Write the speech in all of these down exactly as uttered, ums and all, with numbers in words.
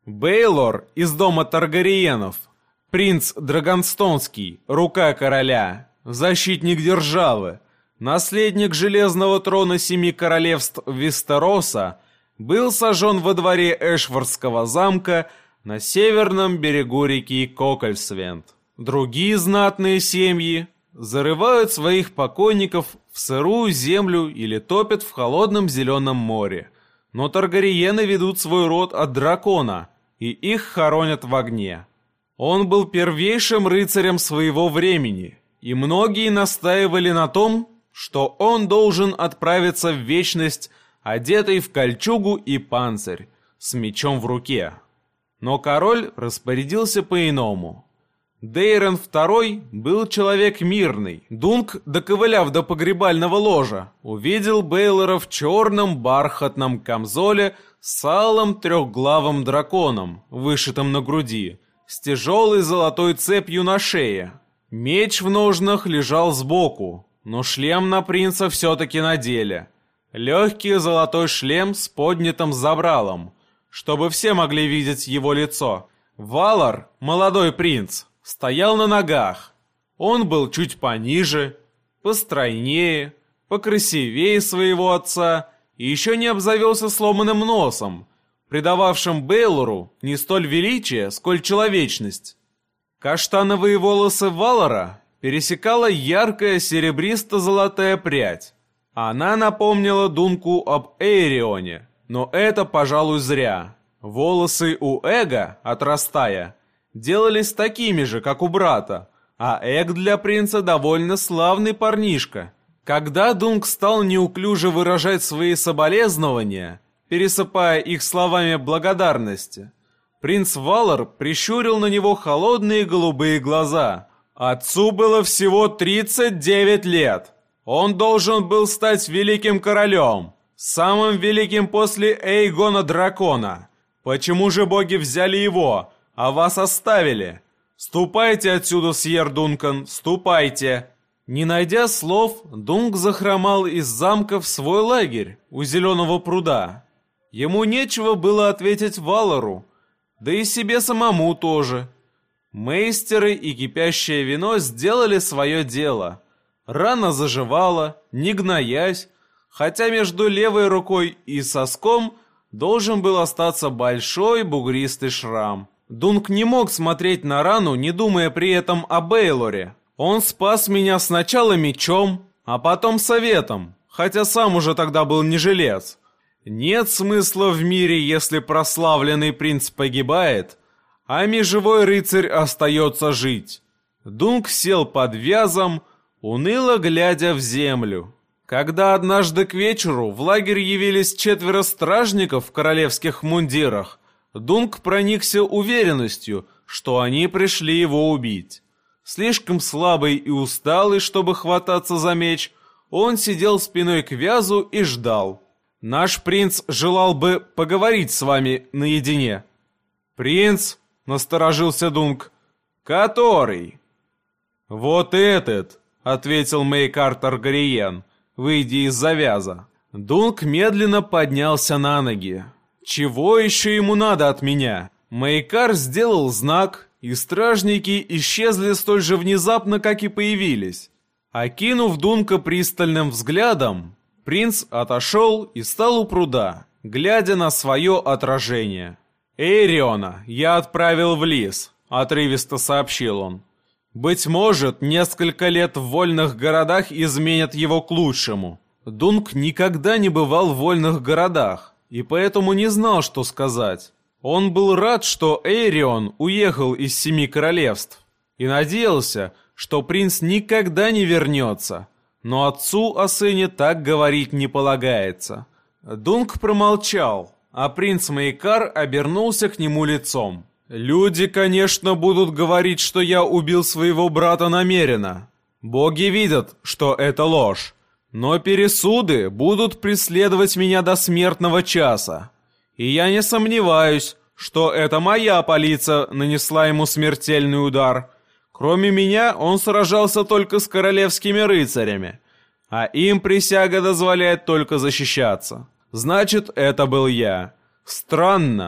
Бейлор из дома Таргариенов, принц Драгонстонский, рука короля, защитник державы, наследник железного трона семи королевств Вестероса, был сожжен во дворе Эшвардского замка на северном берегу реки Кокольсвент. Другие знатные семьи зарывают своих покойников в сырую землю или топят в холодном зеленом море. Но Таргариены ведут свой род от дракона, и их хоронят в огне. Он был первейшим рыцарем своего времени, и многие настаивали на том, что он должен отправиться в вечность, одетый в кольчугу и панцирь, с мечом в руке. Но король распорядился по-иному. Дейрен второй был человек мирный. Дунк, доковыляв до погребального ложа, увидел Бейлора в черном бархатном камзоле с алым трехглавым драконом, вышитым на груди, с тяжелой золотой цепью на шее. Меч в ножнах лежал сбоку, но шлем на принца все-таки надели. Легкий золотой шлем с поднятым забралом, чтобы все могли видеть его лицо. Валар, молодой принц, стоял на ногах. Он был чуть пониже, постройнее, покрасивее своего отца и еще не обзавелся сломанным носом, придававшим Бейлору не столь величие, сколь человечность. Каштановые волосы Валара пересекала яркая серебристо-золотая прядь. Она напомнила Дунку об Эйрионе, но это, пожалуй, зря. Волосы у Эга, отрастая, делались такими же, как у брата, а Эг для принца довольно славный парнишка. Когда Дунк стал неуклюже выражать свои соболезнования, пересыпая их словами благодарности, принц Валар прищурил на него холодные голубые глаза. Отцу было всего тридцать девять лет. Он должен был стать великим королем, самым великим после Эйгона Дракона. Почему же боги взяли его, а вас оставили? Ступайте отсюда, сьер Дункан, ступайте!» Не найдя слов, Дунк захромал из замка в свой лагерь у Зеленого пруда. Ему нечего было ответить Валару, да и себе самому тоже. Мейстеры и кипящее вино сделали свое дело. Рана заживала, не гноясь, хотя между левой рукой и соском должен был остаться большой бугристый шрам. Дунк не мог смотреть на рану, не думая при этом о Бейлоре. Он спас меня сначала мечом, а потом советом, хотя сам уже тогда был не жилец. Нет смысла в мире, если прославленный принц погибает, а межевой рыцарь остается жить. Дунк сел под вязом, уныло глядя в землю. Когда однажды к вечеру в лагерь явились четверо стражников в королевских мундирах, Дунк проникся уверенностью, что они пришли его убить. Слишком слабый и усталый, чтобы хвататься за меч, он сидел спиной к вязу и ждал. «Наш принц желал бы поговорить с вами наедине». «Принц?» — насторожился Дунк. «Который?» «Вот этот», — ответил Мейкар Таргариен, выйдя из завяза. Дунк медленно поднялся на ноги. «Чего еще ему надо от меня?» Мейкар сделал знак, и стражники исчезли столь же внезапно, как и появились. Окинув Дунка пристальным взглядом, принц отошел и стал у пруда, глядя на свое отражение. «Эйриона я отправил в лес», — отрывисто сообщил он. «Быть может, несколько лет в вольных городах изменят его к лучшему». Дунк никогда не бывал в вольных городах, и поэтому не знал, что сказать. Он был рад, что Эйрион уехал из Семи Королевств, и надеялся, что принц никогда не вернется. Но отцу о сыне так говорить не полагается. Дунк промолчал, а принц Мейкар обернулся к нему лицом. «Люди, конечно, будут говорить, что я убил своего брата намеренно. Боги видят, что это ложь. Но пересуды будут преследовать меня до смертного часа. И я не сомневаюсь, что это моя полиция нанесла ему смертельный удар. Кроме меня, он сражался только с королевскими рыцарями, а им присяга дозволяет только защищаться. Значит, это был я. Странно,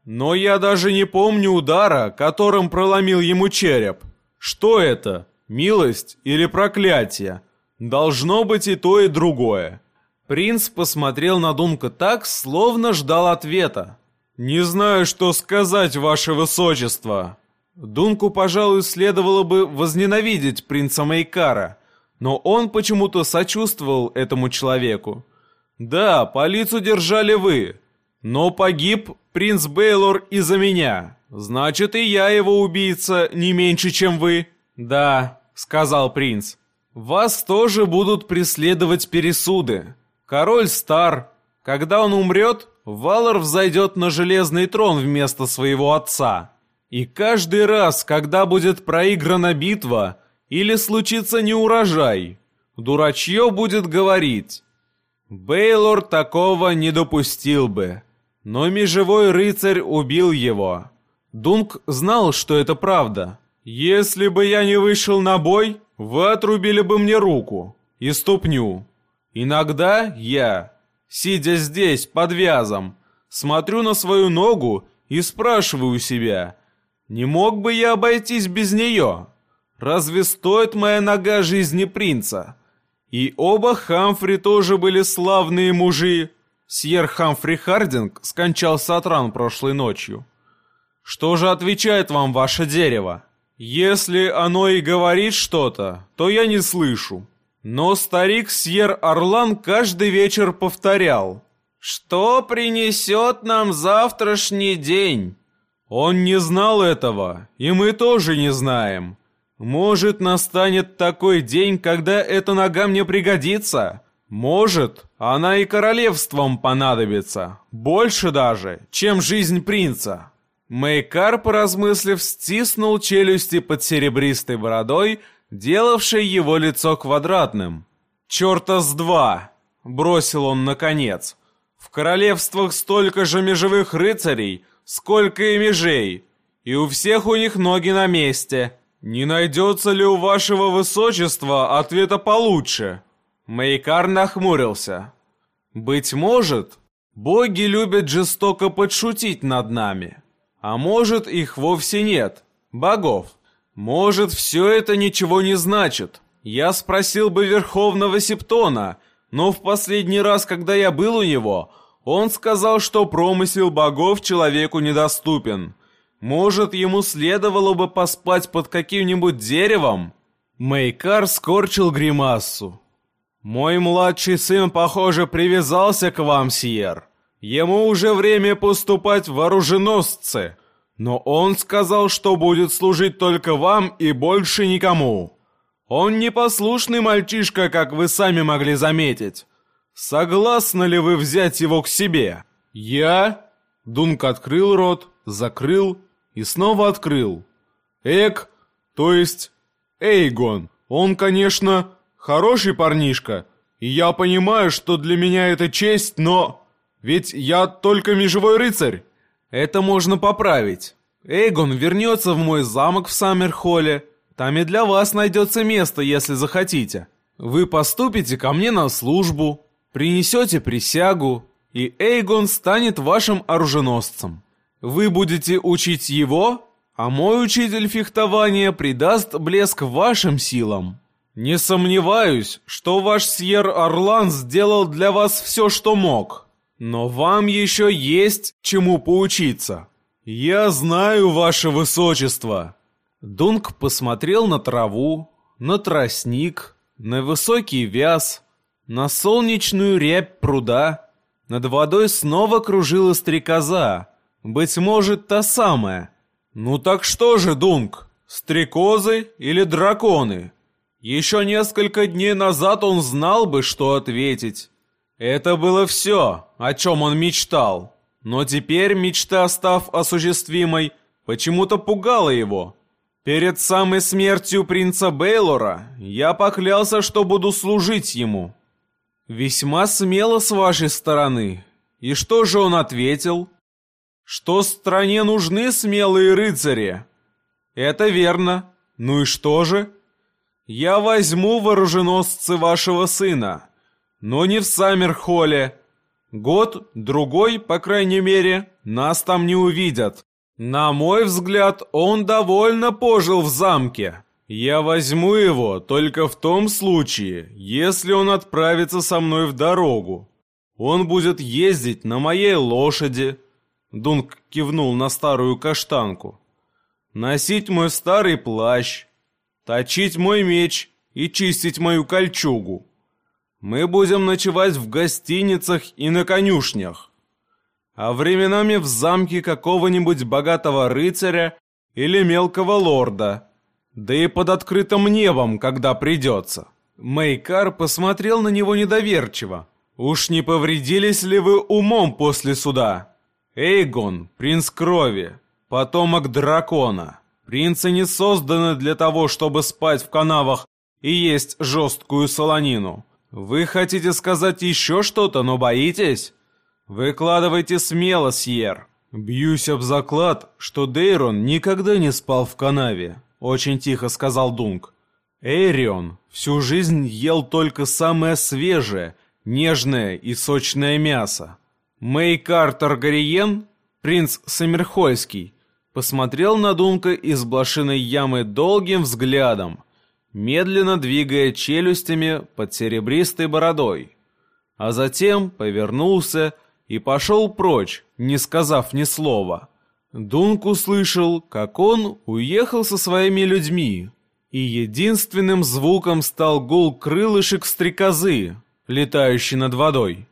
Но я даже не помню удара, которым проломил ему череп. Что это? Милость или проклятие? Должно быть и то, и другое. Принц посмотрел на Дунка так, словно ждал ответа. «Не знаю, что сказать, ваше высочество». Дунку, пожалуй, следовало бы возненавидеть принца Мейкара, но он почему-то сочувствовал этому человеку. «Да, полицию держали вы, но погиб принц Бейлор из-за меня. Значит, и я его убийца не меньше, чем вы». «Да», — сказал принц, — «вас тоже будут преследовать пересуды. Король стар. Когда он умрет, Валар взойдет на железный трон вместо своего отца. И каждый раз, когда будет проиграна битва или случится неурожай, дурачье будет говорить: Бейлор такого не допустил бы. Но межевой рыцарь убил его». Дунк знал, что это правда. «Если бы я не вышел на бой, вы отрубили бы мне руку и ступню. Иногда я, сидя здесь под вязом, смотрю на свою ногу и спрашиваю себя, не мог бы я обойтись без нее? Разве стоит моя нога жизни принца? И оба Хамфри тоже были славные мужи. Сьер Хамфри Хардинг скончался от ран прошлой ночью. Что же отвечает вам ваше дерево? Если оно и говорит что-то, то я не слышу. Но старик Сьер Орлан каждый вечер повторял: «Что принесет нам завтрашний день?» Он не знал этого, и мы тоже не знаем. Может, настанет такой день, когда эта нога мне пригодится? Может, она и королевством понадобится, больше даже, чем жизнь принца. Мейкар, поразмыслив, стиснул челюсти под серебристой бородой, делавшей его лицо квадратным. «Черта с два!» — бросил он наконец. «В королевствах столько же межевых рыцарей, сколько и межей, и у всех у них ноги на месте. Не найдется ли у вашего высочества ответа получше?» Мейкар нахмурился. «Быть может, боги любят жестоко подшутить над нами. А может, их вовсе нет, богов. Может, все это ничего не значит. Я спросил бы Верховного Септона, но в последний раз, когда я был у него, он сказал, что промысел богов человеку недоступен. Может, ему следовало бы поспать под каким-нибудь деревом?» Мейкар скорчил гримассу. «Мой младший сын, похоже, привязался к вам, Сьер. Ему уже время поступать в оруженосцы, но он сказал, что будет служить только вам и больше никому. Он непослушный мальчишка, как вы сами могли заметить. Согласны ли вы взять его к себе?» «Я?» Дунк открыл рот, закрыл и снова открыл. «Эк, то есть Эйгон, он, конечно, хороший парнишка, и я понимаю, что для меня это честь, но... Ведь я только межевой рыцарь». «Это можно поправить. Эйгон вернется в мой замок в Саммерхолле. Там и для вас найдется место, если захотите. Вы поступите ко мне на службу, принесете присягу, и Эйгон станет вашим оруженосцем. Вы будете учить его, а мой учитель фехтования придаст блеск вашим силам. Не сомневаюсь, что ваш Сьер Орлан сделал для вас все, что мог. Но вам еще есть чему поучиться. Я знаю, ваше высочество». Дунк посмотрел на траву, на тростник, на высокий вяз, на солнечную рябь пруда. Над водой снова кружила стрекоза, быть может, та самая. «Ну так что же, Дунк, стрекозы или драконы?» Еще несколько дней назад он знал бы, что ответить. Это было все, о чем он мечтал. Но теперь мечта, став осуществимой, почему-то пугала его. Перед самой смертью принца Бейлора я поклялся, что буду служить ему. Весьма смело с вашей стороны. И что же он ответил? Что стране нужны смелые рыцари. Это верно. Ну и что же? Я возьму в оруженосцы вашего сына, но не в Саммерхолле. Год, другой, по крайней мере, нас там не увидят. На мой взгляд, он довольно пожил в замке. Я возьму его только в том случае, если он отправится со мной в дорогу. Он будет ездить на моей лошади. Дунк кивнул на старую каштанку. Носить мой старый плащ, точить мой меч и чистить мою кольчугу. Мы будем ночевать в гостиницах и на конюшнях, а временами в замке какого-нибудь богатого рыцаря или мелкого лорда, да и под открытым небом, когда придется. Мэйкар посмотрел на него недоверчиво. «Уж не повредились ли вы умом после суда? Эйгон, принц крови, потомок дракона. Принцы не созданы для того, чтобы спать в канавах и есть жесткую солонину. Вы хотите сказать еще что-то, но боитесь? Выкладывайте смело, Сьер». «Бьюсь об заклад, что Дейрон никогда не спал в канаве», — очень тихо сказал Дунк. «Эйрион всю жизнь ел только самое свежее, нежное и сочное мясо». Мэйкар Таргариен, принц Сомерхольский, посмотрел на Дунка из блошиной ямы долгим взглядом, медленно двигая челюстями под серебристой бородой, а затем повернулся и пошел прочь, не сказав ни слова. Дунк услышал, как он уехал со своими людьми, и единственным звуком стал гул крылышек стрекозы, летающей над водой.